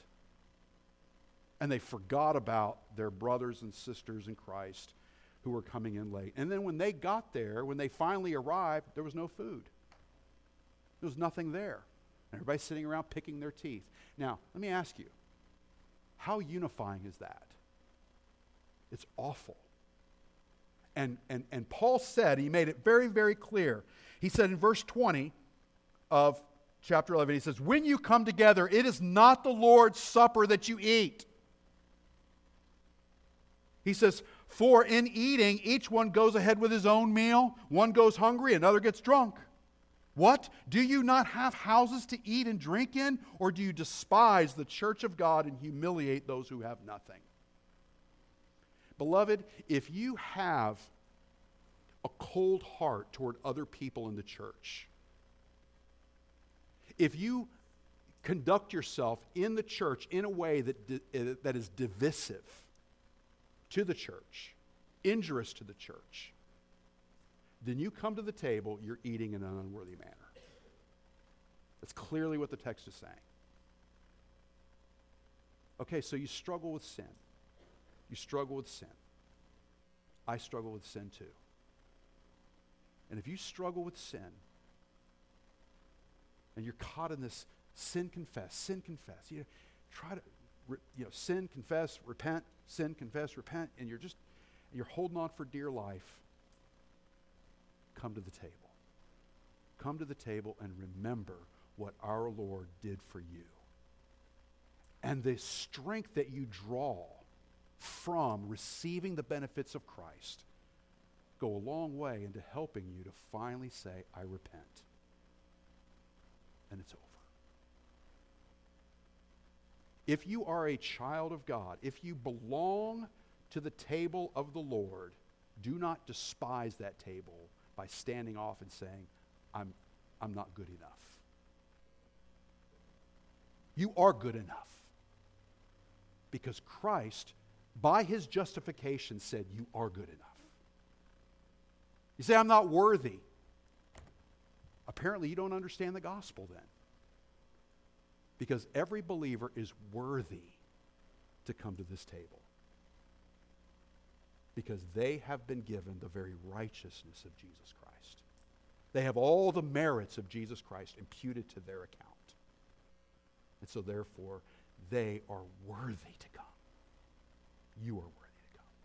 S1: And they forgot about their brothers and sisters in Christ who were coming in late. And then when they got there, when they finally arrived, there was no food. There was nothing there. And everybody's sitting around picking their teeth. Now, let me ask you, how unifying is that? It's awful. And, and, and Paul said, he made it very, very clear. He said in verse twenty of chapter eleven, he says, when you come together, it is not the Lord's supper that you eat. He says, for in eating, each one goes ahead with his own meal. One goes hungry, another gets drunk. What? Do you not have houses to eat and drink in? Or do you despise the church of God and humiliate those who have nothing? Beloved, if you have a cold heart toward other people in the church, if you conduct yourself in the church in a way that, di- that is divisive to the church, injurious to the church, then you come to the table, you're eating in an unworthy manner. That's clearly what the text is saying. Okay, so you struggle with sin. You struggle with sin. I struggle with sin too. And if you struggle with sin, and you're caught in this sin confess, sin confess. You know, try to, re, you know, sin confess, repent, sin confess, repent, and you're just, you're holding on for dear life. Come to the table. Come to the table and remember what our Lord did for you. And the strength that you draw from receiving the benefits of Christ go a long way into helping you to finally say, I repent. And it's over. If you are a child of God, if you belong to the table of the Lord, do not despise that table by standing off and saying, I'm, I'm not good enough. You are good enough. Because Christ, by his justification, said you are good enough. You say, I'm not worthy. Apparently you don't understand the gospel then. Because every believer is worthy to come to this table. Because they have been given the very righteousness of Jesus Christ. They have all the merits of Jesus Christ imputed to their account. And so therefore, they are worthy to come. You are worthy to come.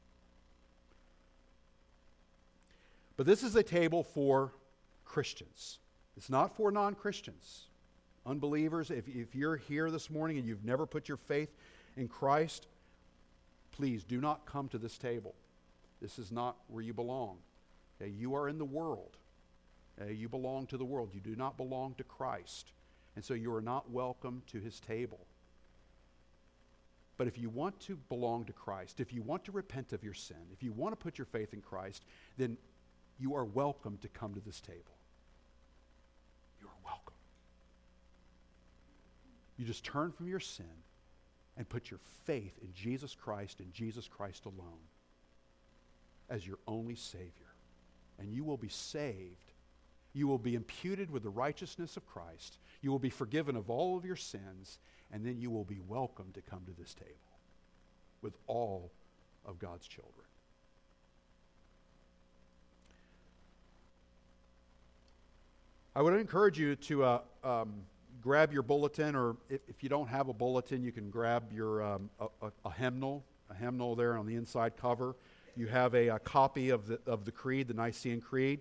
S1: But this is a table for Christians. It's not for non-Christians. Unbelievers, if, if you're here this morning and you've never put your faith in Christ, please do not come to this table. This is not where you belong. Okay, you are in the world. Okay, you belong to the world. You do not belong to Christ. And so you are not welcome to his table. But if you want to belong to Christ, if you want to repent of your sin, if you want to put your faith in Christ, then you are welcome to come to this table. You are welcome. You just turn from your sin and put your faith in Jesus Christ and Jesus Christ alone as your only Savior. And you will be saved. You will be imputed with the righteousness of Christ. You will be forgiven of all of your sins. And then you will be welcome to come to this table with all of God's children. I would encourage you to uh, um, grab your bulletin, or if, if you don't have a bulletin, you can grab your um, a, a, a hymnal, a hymnal there on the inside cover. You have a, a copy of the of the Creed, the Nicene Creed.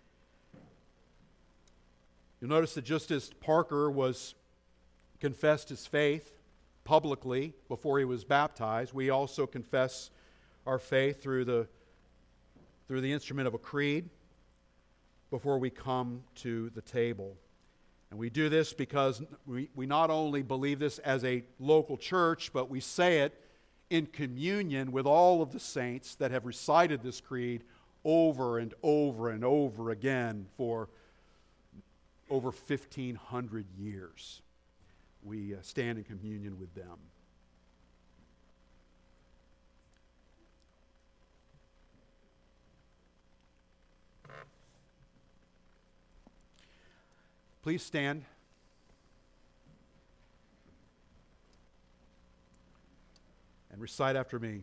S1: You'll notice that just as Parker was confessed his faith publicly before he was baptized, we also confess our faith through the through the instrument of a creed before we come to the table. And we do this because we, we not only believe this as a local church, but we say it in communion with all of the saints that have recited this creed over and over and over again for over fifteen hundred years. We uh, stand in communion with them. Please stand. And recite after me.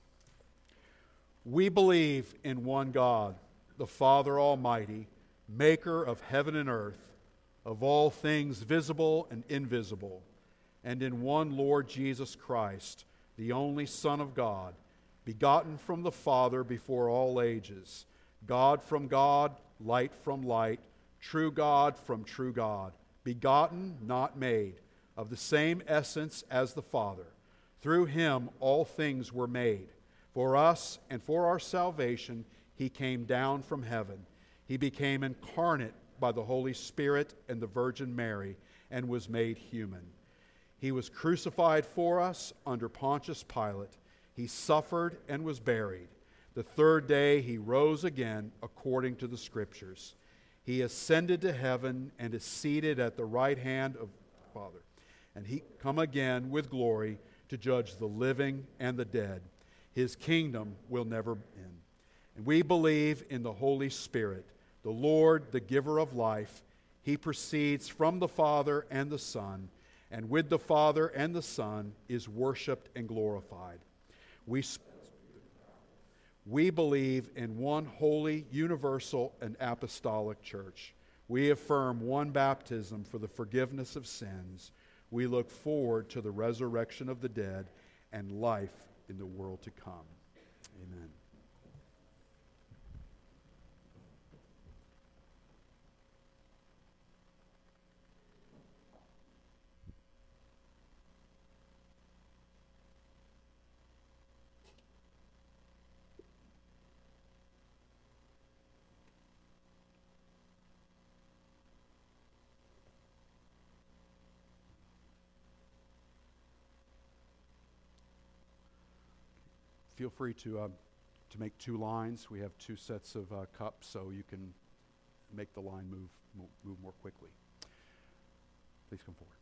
S1: We believe in one God, the Father Almighty, maker of heaven and earth, of all things visible and invisible, and in one Lord Jesus Christ, the only Son of God, begotten from the Father before all ages, God from God, light from light, true God from true God, begotten, not made, of the same essence as the Father. Through him all things were made. For us and for our salvation he came down from heaven. He became incarnate by the Holy Spirit and the Virgin Mary and was made human. He was crucified for us under Pontius Pilate. He suffered and was buried. The third day he rose again according to the Scriptures. He ascended to heaven and is seated at the right hand of the Father. And he come again with glory to judge the living and the dead. His kingdom will never end. And we believe in the Holy Spirit, the Lord, the giver of life. He proceeds from the Father and the Son, and with the Father and the Son is worshiped and glorified. We We believe in one holy, universal, and apostolic church. We affirm one baptism for the forgiveness of sins. We look forward to the resurrection of the dead and life in the world to come. Amen. feel free to um, to make two lines. We have two sets of uh, cups, so you can make the line move mo- move more quickly. Please come forward.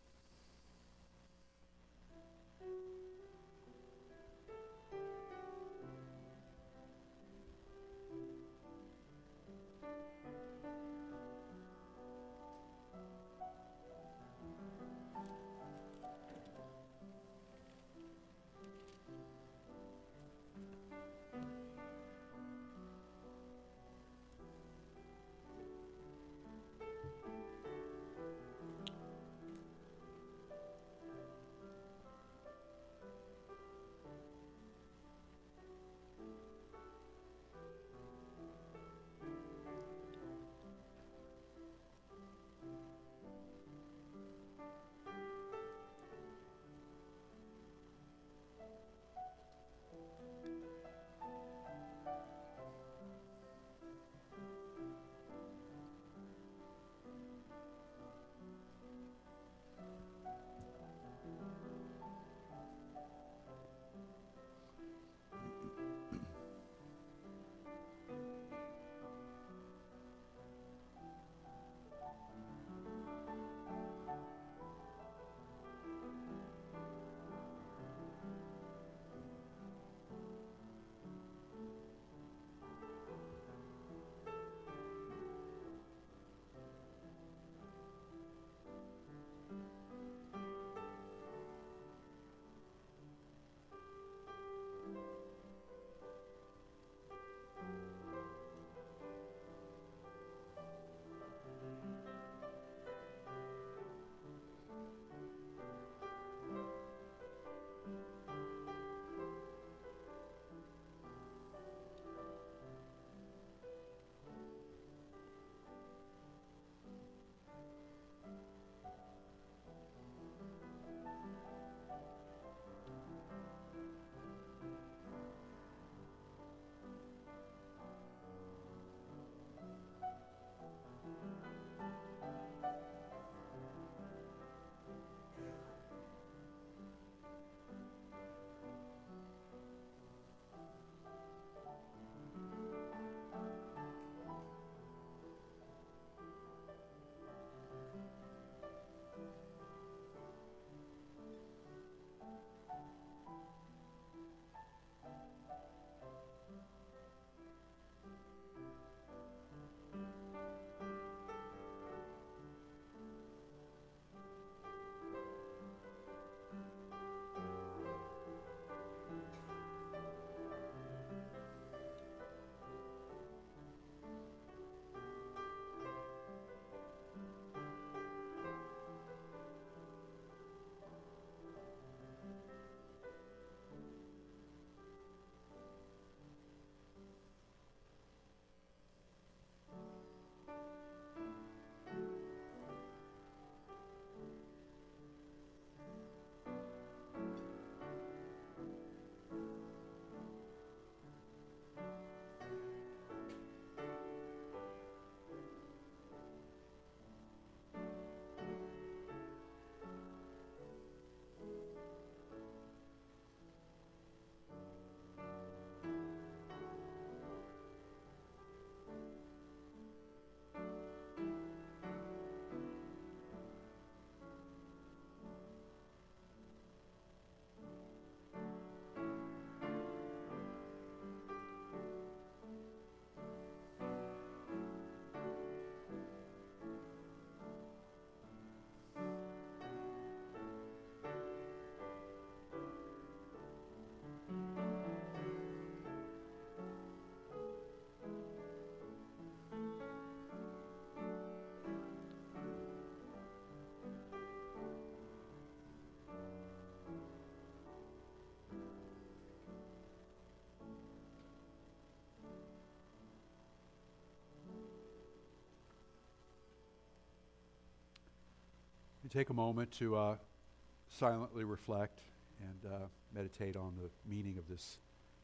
S1: You take a moment to uh, silently reflect and uh, meditate on the meaning of this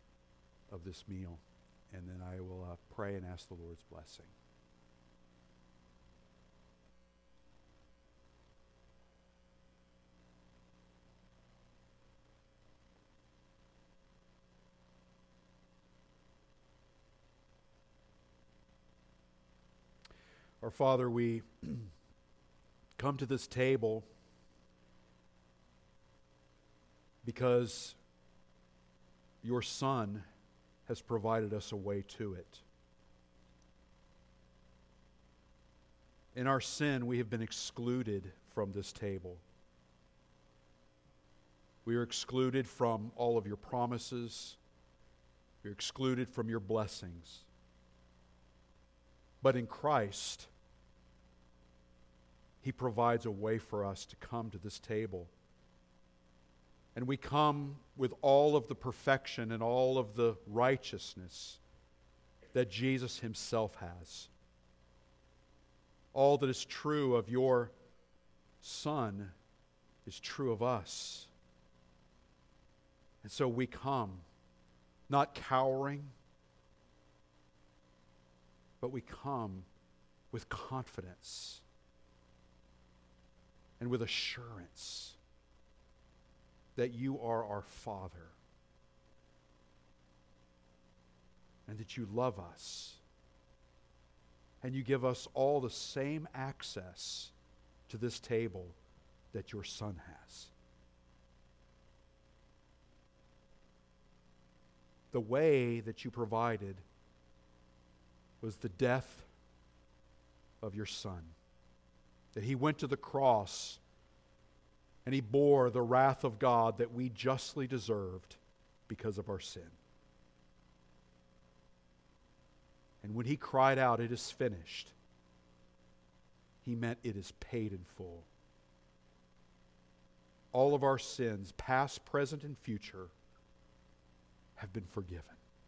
S1: of this meal, and then I will uh, pray and ask the Lord's blessing. Our Father, we come to this table because your Son has provided us a way to it. In our sin, we have been excluded from this table. We are excluded from all of your promises. We are excluded from your blessings. But in Christ, He provides a way for us to come to this table. And we come with all of the perfection and all of the righteousness that Jesus Himself has. All that is true of your Son is true of us. And so we come, not cowering, but we come with confidence and with assurance that you are our Father and that you love us and you give us all the same access to this table that your Son has. The way that you provided was the death of your Son. That He went to the cross and He bore the wrath of God that we justly deserved because of our sin. And when He cried out, "It is finished," He meant it is paid in full. All of our sins, past, present, and future, have been forgiven.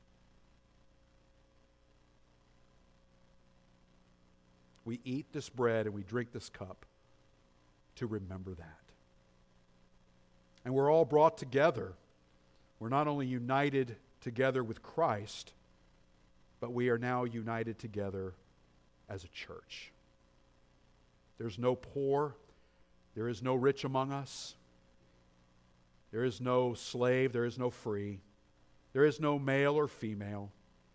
S1: We eat this bread and we drink this cup to remember that. And we're all brought together. We're not only united together with Christ, but we are now united together as a church. There's no poor. There is no rich among us. There is no slave. There is no free. There is no male or female.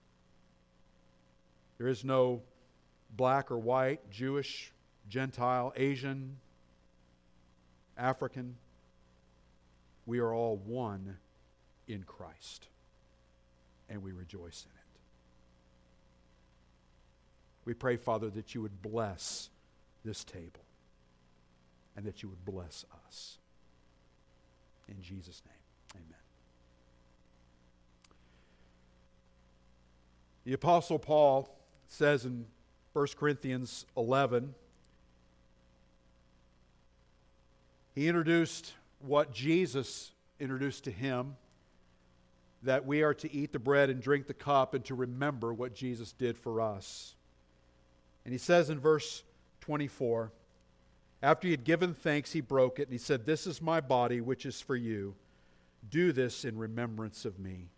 S1: There is no black or white, Jewish, Gentile, Asian, African. We are all one in Christ, and we rejoice in it. We pray, Father, that you would bless this table and that you would bless us. In Jesus' name, amen. The Apostle Paul says in First Corinthians eleven, he introduced what Jesus introduced to him, that we are to eat the bread and drink the cup and to remember what Jesus did for us. And he says in verse twenty-four, after he had given thanks, he broke it, and he said, "This is my body, which is for you. Do this in remembrance of me."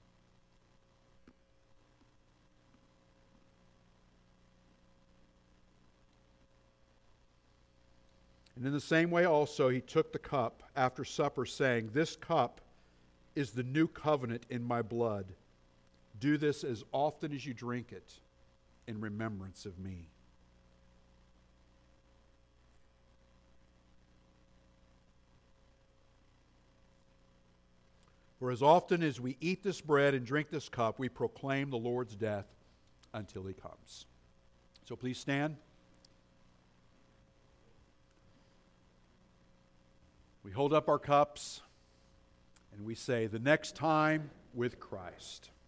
S1: And in the same way also he took the cup after supper, saying, "This cup is the new covenant in my blood. Do this as often as you drink it in remembrance of me." For as often as we eat this bread and drink this cup, we proclaim the Lord's death until He comes. So please stand. We hold up our cups and we say, "The next time with Christ."